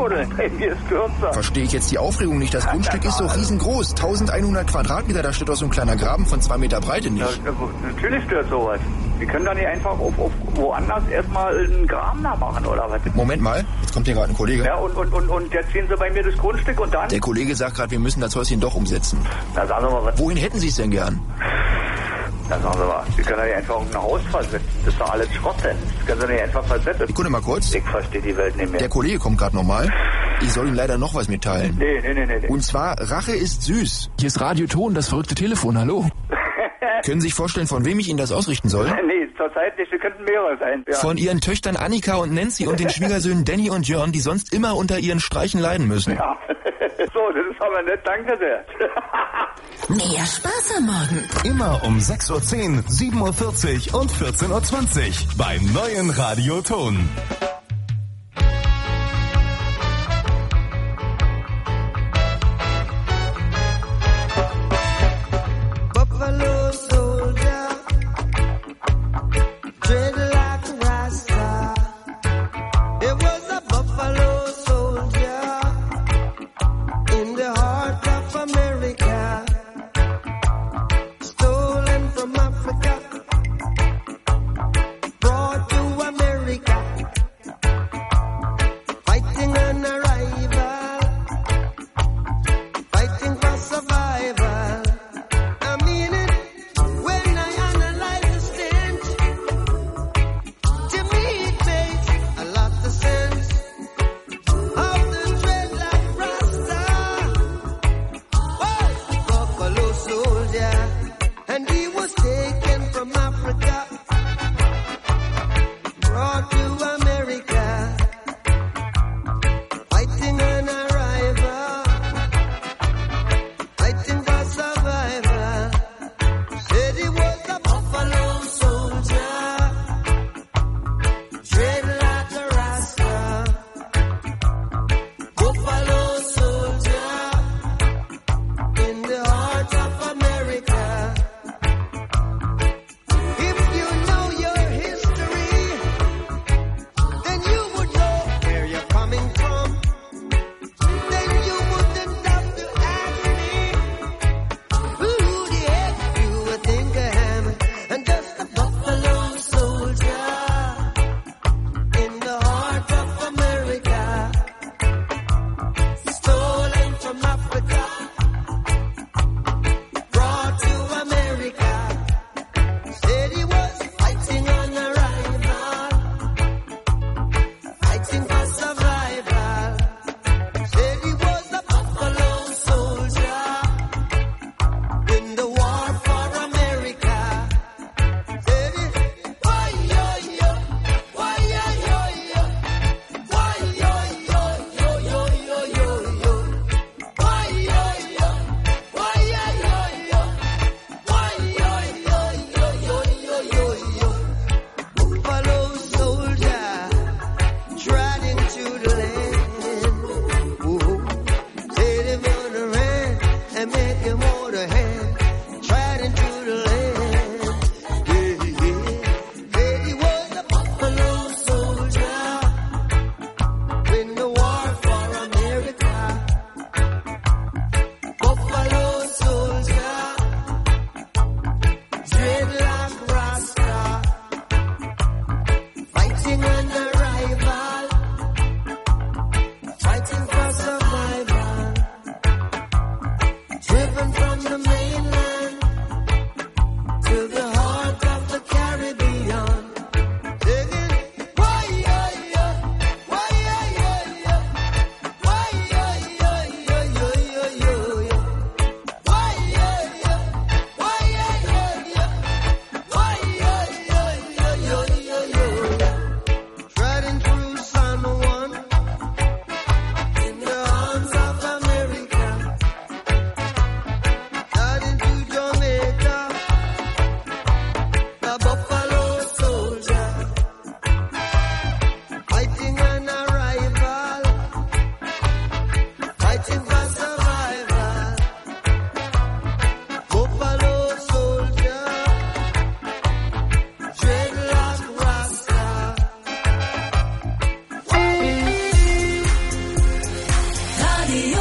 buddeln. Bei mir ist kürzer. Verstehe ich jetzt die Aufregung nicht. Das Grundstück ist so riesengroß. 1100 Quadratmeter, da steht doch so ein kleiner Graben von 2 Meter Breite nicht. Ja, natürlich stört sowas. Sie können doch nicht einfach auf woanders erstmal einen Graben da machen, oder was? Moment mal, jetzt kommt hier gerade ein Kollege. Ja, und jetzt sehen Sie bei mir das Grundstück und dann? Der Kollege sagt gerade, wir müssen das Häuschen doch umsetzen. Na, sagen Sie mal was. Wohin hätten Sie es denn gern? Na, sagen Sie mal, Sie können doch nicht einfach ein Haus versetzen. Das ist doch alles Schrott denn. Das können Sie nicht einfach versetzen. Sekunde mal kurz. Ich verstehe die Welt nicht mehr. Der Kollege kommt gerade nochmal. Ich soll ihm leider noch was mitteilen. Nee. Und zwar, Rache ist süß. Hier ist Radio Ton, das verrückte Telefon, hallo. Können Sie sich vorstellen, von wem ich Ihnen das ausrichten soll? Nee, zurzeit nicht. Sie könnten mehrere sein. Ja. Von Ihren Töchtern Annika und Nancy und den Schwiegersöhnen Danny und Jörn, die sonst immer unter Ihren Streichen leiden müssen. Ja, so, das ist aber nett. Danke sehr. Mehr Spaß am Morgen. Immer um 6.10 Uhr, 7.40 Uhr und 14.20 Uhr beim neuen Radio Ton.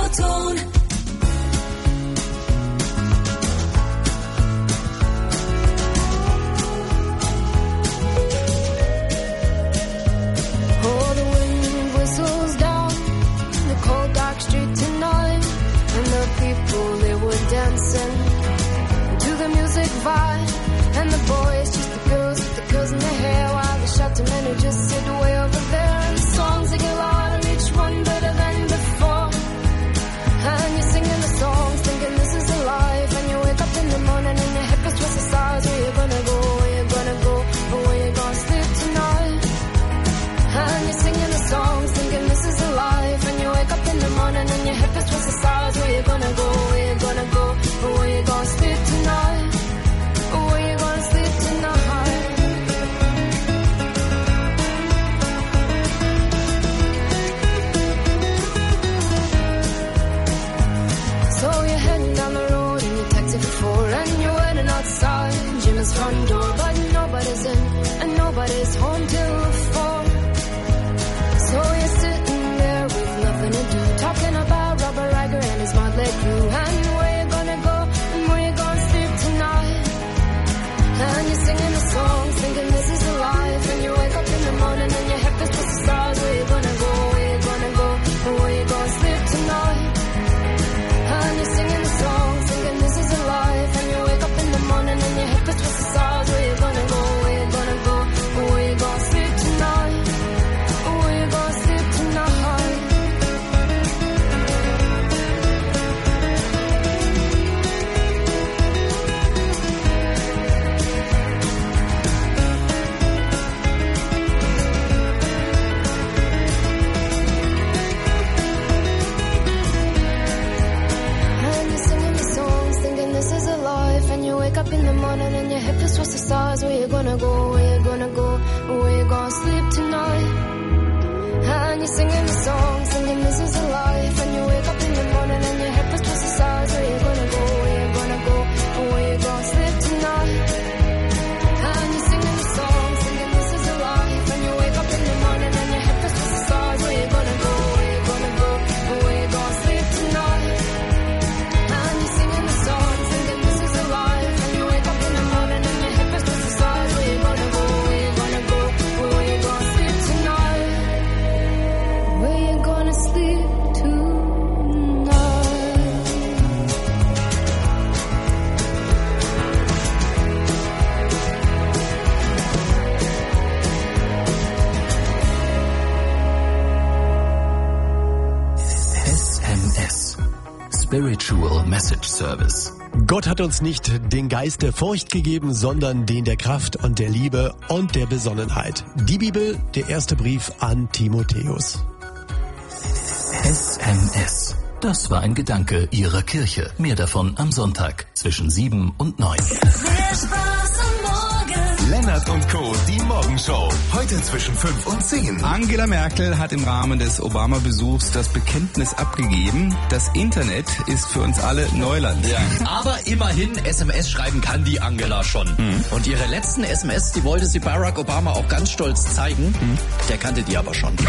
Radioton. Oh, the wind whistles down the cold dark street tonight, and the people, they were dancing to the music vibe, and the boys just the girls in their hair, while the shouting men who just sit way over there, and the songs they get louder, each one better than before, and you're singing the songs thinking this is a life, and you wake up in the morning and your head feels twisted sides. Where you gonna go, where you gonna go, or where you gonna sleep tonight? And you're singing the songs thinking this is a life, and you wake up in the morning and your head feels twisted sides. Where you gonna go, where you gonna go, or where you gonna sleep tonight? Or where you gonna sleep tonight? So you're heading down the road in your taxi for 4, and you're waiting outside Jim's front door, but nobody's in and nobody's home till 4. So you're sitting there with nothing to do, talking about Robert Riger and his motley crew, and where you gonna go and where you gonna sleep tonight. And you're singing the songs thinking this is a life, and you wake up in the morning and your head feels twisted the stars. Where you gonna go, where you gonna go, and where you gonna sleep tonight. And you're singing the songs thinking this is a life, and you wake up in the morning and your head feels twisted the stars. Where you gonna go, where you gonna go, and where you gonna sleep tonight. Where you gonna sleep tonight? And you're singing the songs thinking this is a life, and you wake up in the morning and your head feels twisted the stars. Where you gonna go, where you gonna go, where you gonna sleep tonight? And you're singing the songs thinking this is a life, and you wake up in the morning and your head feels twisted the stars. Where you gonna go, where you gonna go, where you gonna sleep tonight? And you're singing the songs thinking this is a life, and you wake up in the morning and your head feels twisted the stars. Where you gonna go, where you gonna go, where you gonna sleep tonight? And you're singing the songs thinking this is a life, and you wake up in the morning and your head feels twisted the stars. Where you gonna go, where you gonna go, where you gonna sleep tonight? Where you gonna sleep tonight? SMS. Spiritual Message Service. Gott hat uns nicht den Geist der Furcht gegeben, sondern den der Kraft und der Liebe und der Besonnenheit. Die Bibel, der erste Brief an Timotheus. SMS. Das war ein Gedanke Ihrer Kirche. Mehr davon am Sonntag zwischen 7 und 9. Lennart und Co., die Morgenshow. Heute zwischen 5 und 10. Angela Merkel hat im Rahmen des Obama-Besuchs das Bekenntnis abgegeben, das Internet ist für uns alle Neuland. Ja, aber immerhin SMS schreiben kann die Angela schon. Und ihre letzten SMS, die wollte sie Barack Obama auch ganz stolz zeigen. Der kannte die aber schon.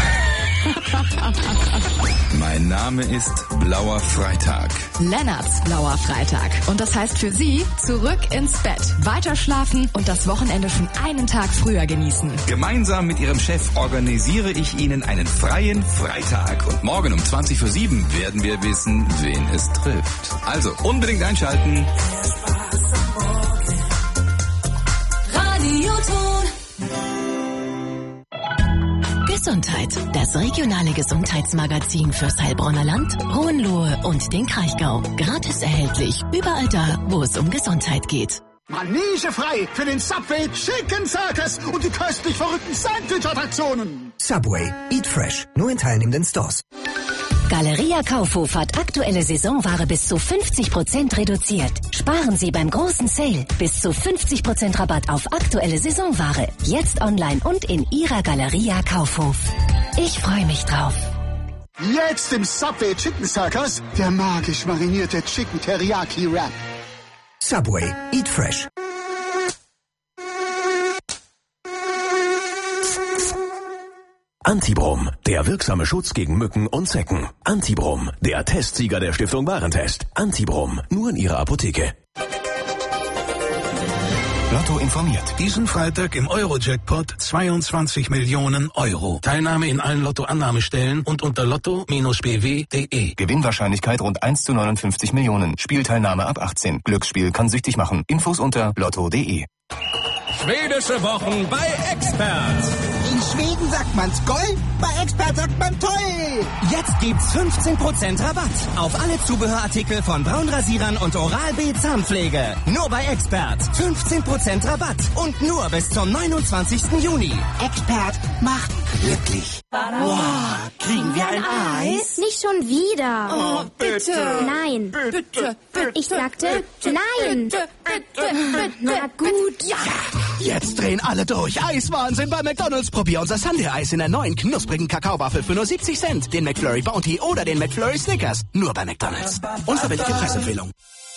Mein Name ist Blauer Freitag. Lennarts Blauer Freitag. Und das heißt für Sie, zurück ins Bett, weiter schlafen und das Wochenende schon einen Tag früher genießen. Gemeinsam mit Ihrem Chef organisiere ich Ihnen einen freien Freitag. Und morgen um 7:20 werden wir wissen, wen es trifft. Also unbedingt einschalten. Radioton. Gesundheit. Das regionale Gesundheitsmagazin fürs Heilbronner Land, Hohenlohe und den Kraichgau. Gratis erhältlich überall da, wo es um Gesundheit geht. Manege frei für den Subway Chicken Circus und die köstlich verrückten Sandwich-Attraktionen. Subway. Eat fresh. Nur in teilnehmenden Stores. Galeria Kaufhof hat aktuelle Saisonware bis zu 50% reduziert. Sparen Sie beim großen Sale. Bis zu 50% Rabatt auf aktuelle Saisonware. Jetzt online und in Ihrer Galeria Kaufhof. Ich freue mich drauf. Jetzt im Subway Chicken Circus der magisch marinierte Chicken Teriyaki Wrap. Subway. Eat fresh. Antibrom, der wirksame Schutz gegen Mücken und Zecken. Antibrom, der Testsieger der Stiftung Warentest. Antibrom, nur in Ihrer Apotheke. Lotto informiert. Diesen Freitag im Euro-Jackpot 22 Millionen Euro. Teilnahme in allen Lotto-Annahmestellen und unter lotto-bw.de. Gewinnwahrscheinlichkeit rund 1 zu 59 Millionen. Spielteilnahme ab 18. Glücksspiel kann süchtig machen. Infos unter lotto.de. Schwedische Wochen bei Expert. In Schweden sagt man's Goll, bei Expert sagt man toll. Jetzt gibt's 15% Rabatt auf alle Zubehörartikel von Braunrasierern und Oral-B Zahnpflege. Nur bei Expert. 15% Rabatt und nur bis zum 29. Juni. Expert macht glücklich. Wow, kriegen wir ein Eis? Nicht schon wieder. Oh, bitte. Nein. Bitte. Ich sagte nein. Bitte. Na gut. Ja. Jetzt drehen alle durch. Eiswahnsinn bei McDonald's. Probier unser Sundae-Eis in der neuen knusprigen Kakaowaffel für nur 70 Cent. Den McFlurry Bounty oder den McFlurry Snickers. Nur bei McDonald's. Unverbindliche Preisempfehlung.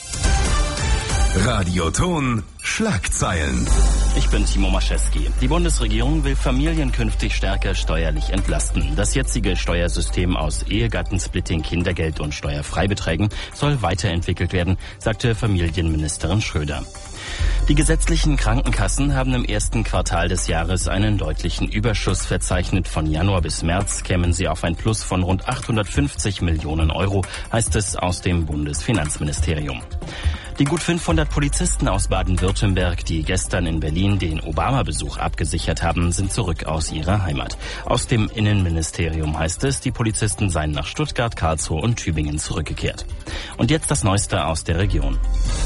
Radioton Schlagzeilen. Ich bin Timo Maschewski. Die Bundesregierung will Familien künftig stärker steuerlich entlasten. Das jetzige Steuersystem aus Ehegattensplitting, Kindergeld und Steuerfreibeträgen soll weiterentwickelt werden, sagte Familienministerin Schröder. Die gesetzlichen Krankenkassen haben im ersten Quartal des Jahres einen deutlichen Überschuss verzeichnet. Von Januar bis März kämen sie auf ein Plus von rund 850 Millionen Euro, heißt es aus dem Bundesfinanzministerium. Die gut 500 Polizisten aus Baden-Württemberg, die gestern in Berlin den Obama-Besuch abgesichert haben, sind zurück aus ihrer Heimat. Aus dem Innenministerium heißt es, die Polizisten seien nach Stuttgart, Karlsruhe und Tübingen zurückgekehrt. Und jetzt das Neueste aus der Region.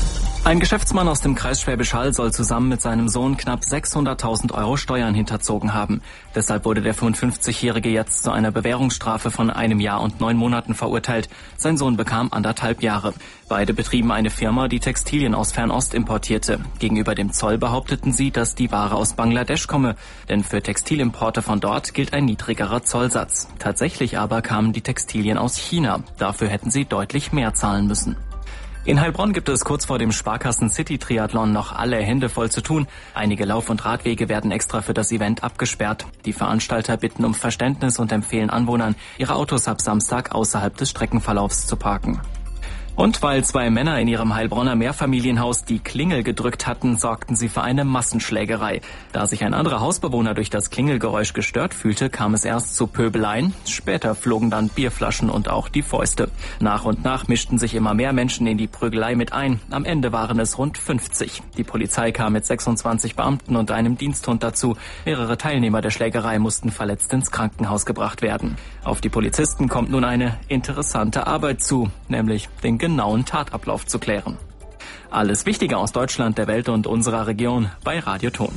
Ein Geschäftsmann aus dem Kreis Schwäbisch Hall soll zusammen mit seinem Sohn knapp 600.000 Euro Steuern hinterzogen haben. Deshalb wurde der 55-Jährige jetzt zu einer Bewährungsstrafe von 1 Jahr und 9 Monaten verurteilt. Sein Sohn bekam 1,5 Jahre. Beide betrieben eine Firma, die Textilien aus Fernost importierte. Gegenüber dem Zoll behaupteten sie, dass die Ware aus Bangladesch komme. Denn für Textilimporte von dort gilt ein niedrigerer Zollsatz. Tatsächlich aber kamen die Textilien aus China. Dafür hätten sie deutlich mehr zahlen müssen. In Heilbronn gibt es kurz vor dem Sparkassen City Triathlon noch alle Hände voll zu tun. Einige Lauf- und Radwege werden extra für das Event abgesperrt. Die Veranstalter bitten um Verständnis und empfehlen Anwohnern, ihre Autos ab Samstag außerhalb des Streckenverlaufs zu parken. Und weil 2 Männer in ihrem Heilbronner Mehrfamilienhaus die Klingel gedrückt hatten, sorgten sie für eine Massenschlägerei. Da sich ein anderer Hausbewohner durch das Klingelgeräusch gestört fühlte, kam es erst zu Pöbeleien. Später flogen dann Bierflaschen und auch die Fäuste. Nach und nach mischten sich immer mehr Menschen in die Prügelei mit ein. Am Ende waren es rund 50. Die Polizei kam mit 26 Beamten und einem Diensthund dazu. Mehrere Teilnehmer der Schlägerei mussten verletzt ins Krankenhaus gebracht werden. Auf die Polizisten kommt nun eine interessante Arbeit zu, nämlich den genauen Tatablauf zu klären. Alles Wichtige aus Deutschland, der Welt und unserer Region bei Radioton.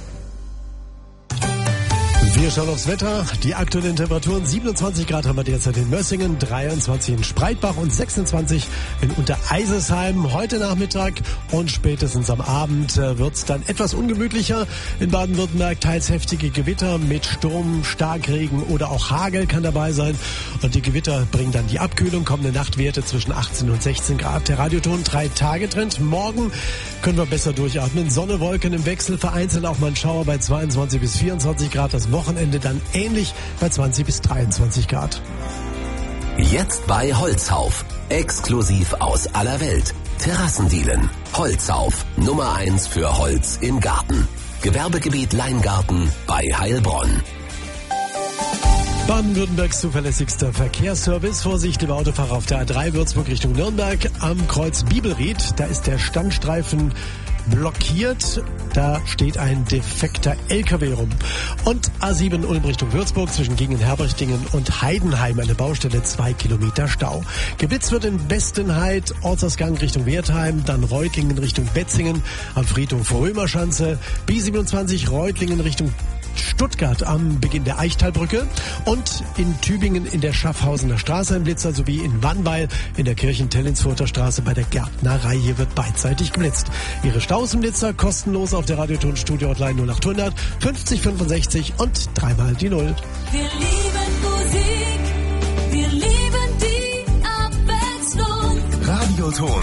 Wir schauen aufs Wetter. Die aktuellen Temperaturen: 27 Grad haben wir derzeit in Mössingen, 23 in Spreitbach und 26 in Untereisesheim. Heute Nachmittag und spätestens am Abend wird's dann etwas ungemütlicher. In Baden-Württemberg teils heftige Gewitter mit Sturm, Starkregen oder auch Hagel kann dabei sein. Und die Gewitter bringen dann die Abkühlung. Kommende Nachtwerte zwischen 18 und 16 Grad. Der Radioton 3-Tage-Trend. Morgen können wir besser durchatmen. Sonne, Wolken im Wechsel, vereinzelt auch mal ein Schauer bei 22 bis 24 Grad. Das Wochenende dann ähnlich bei 20 bis 23 Grad. Jetzt bei Holzhauf. Exklusiv aus aller Welt. Terrassendielen. Holzhauf. Nummer 1 für Holz im Garten. Gewerbegebiet Leingarten bei Heilbronn. Baden-Württembergs zuverlässigster Verkehrsservice. Vorsicht, liebe Autofahrer auf der A3 Würzburg Richtung Nürnberg am Kreuz Bibelried. Da ist der Standstreifen blockiert. Da steht ein defekter LKW rum. Und A7 Ulm Richtung Würzburg zwischen Gingen-Herberchtingen und Heidenheim eine Baustelle, 2 Kilometer Stau. Geblitzt wird in Bestenheid, Ortsausgang Richtung Wertheim, dann Reutlingen Richtung Betzingen, am Friedhof Römerschanze, B27 Reutlingen Richtung Stuttgart am Beginn der Eichtalbrücke und in Tübingen in der Schaffhausener Straße ein Blitzer sowie in Wannweil in der Kirchen-Tellinsfurter Straße bei der Gärtnerei. Hier wird beidseitig geblitzt. Ihre Staus im Blitzer kostenlos auf der Radioton Studio Hotline 0800 50 65 und 3 die 0. Wir lieben Musik, wir lieben die Abwechslung. Radioton bei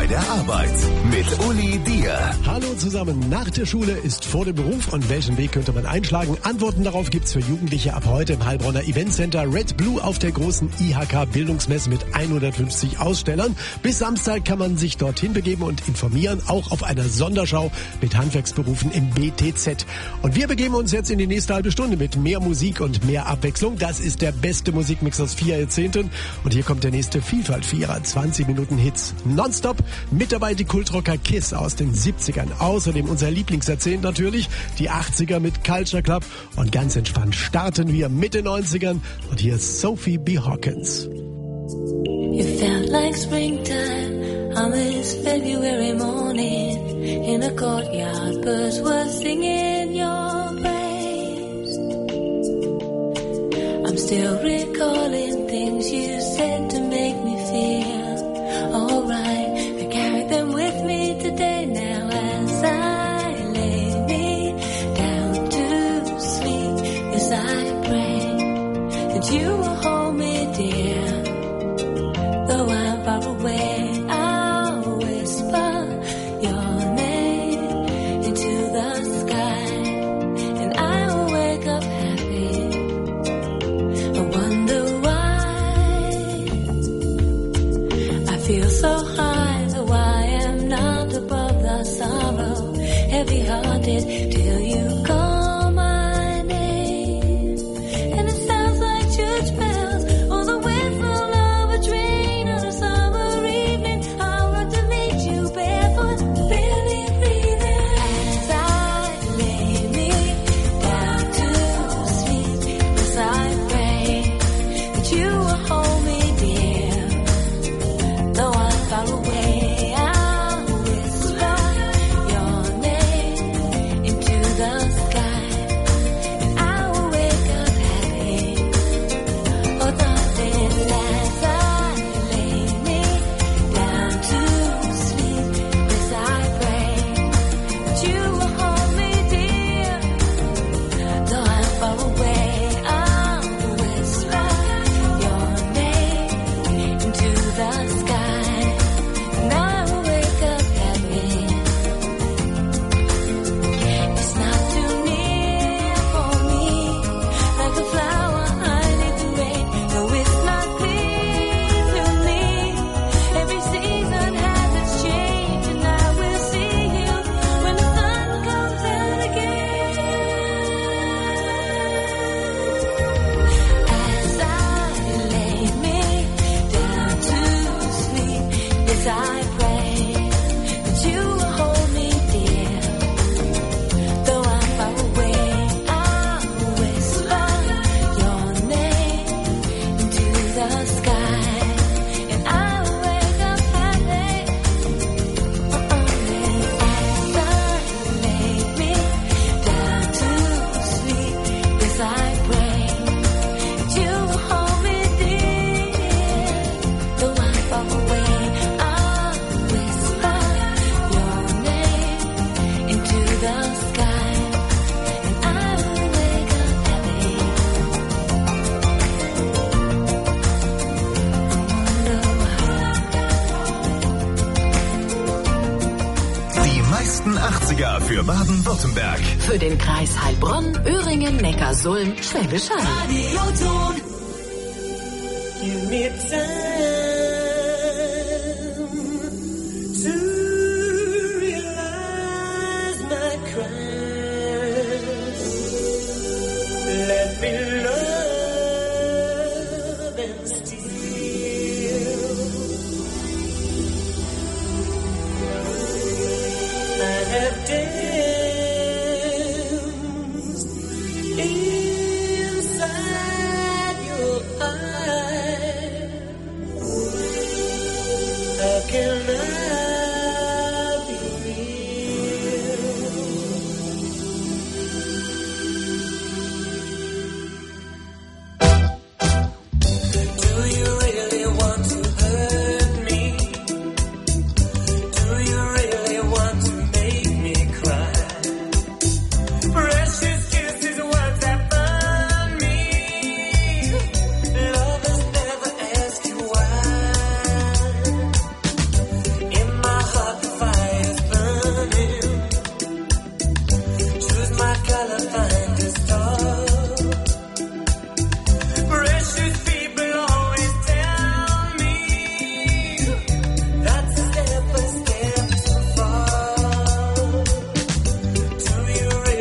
der Arbeit mit Uli Dier. Hallo zusammen. Nach der Schule ist vor dem Beruf und welchen Weg könnte man einschlagen? Antworten darauf gibt's für Jugendliche ab heute im Heilbronner Eventcenter Red Blue auf der großen IHK-Bildungsmesse mit 150 Ausstellern. Bis Samstag kann man sich dorthin begeben und informieren, auch auf einer Sonderschau mit Handwerksberufen im BTZ. Und wir begeben uns jetzt in die nächste halbe Stunde mit mehr Musik und mehr Abwechslung. Das ist der beste Musikmix aus 4 Jahrzehnten. Und hier kommt der nächste Vielfalt-Vierer. 20 Minuten Hits nonstop. Mit dabei die Kultrocker Kiss aus den 70ern. Außerdem unser Lieblingsjahrzehnt natürlich, die 80er mit Culture Club. Und ganz entspannt starten wir mit den 90ern. Und hier ist Sophie B. Hawkins. It felt like springtime on this February morning. In a courtyard, birds were singing your praise. I'm still recalling things you said to make me feel alright. I carry them with me today now as I lay me down to sleep. Yes, I pray that you will hold me dear. Though I'm far away, I'll whisper your name into the sky, and I'll wake up happy. I wonder why I feel so high, though I am not above the sorrow, heavy-hearted till you call my name, and it sounds like church bells or the whistle of a train on a summer evening. I'll run to meet you barefoot, barely breathing, as I lay me down to sleep. Yes, I pray that you will hold me dear. Though I'm far away, I'll whisper your name into the sky, and I will wake up happy. Oh, darling, as I lay me down to sleep, yes, I pray that you will hold me dear. Though I'm far away, I'll whisper your name into the sky, and I will wake up happy. It's not too near for me, like a flower I need the rain. No, it's not clear to me. Every season has its change, and I will see you when the sun comes out again. As I lay me down to sleep, yes, I pray that you will hold me dear. Though I'm far away, I'll whisper your name into the sky, and I will wake up happy. As I lay me down to sleep, yes, I pray that you will hold me dear. Though I'm far away, I'll whisper your name into the sky, and I will wake up happy. Die meisten 80er für Baden-Württemberg. Für den Kreis Heilbronn, Öhringen, Neckarsulm, Schwäbisch Hall. Radioton. Give me time.